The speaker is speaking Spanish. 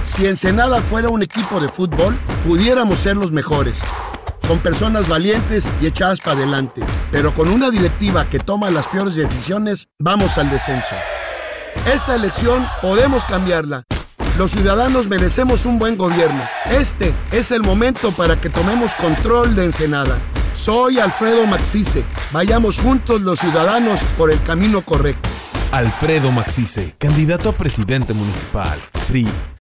Si Ensenada fuera un equipo de fútbol, pudiéramos ser los mejores, con personas valientes y echadas para adelante, pero con una directiva que toma las peores decisiones, vamos al descenso. Esta elección podemos cambiarla. Los ciudadanos merecemos un buen gobierno. Este es el momento para que tomemos control de Ensenada. Soy Alfredo Maxice. Vayamos juntos los ciudadanos por el camino correcto. Alfredo Maxice, candidato a presidente municipal, PRI.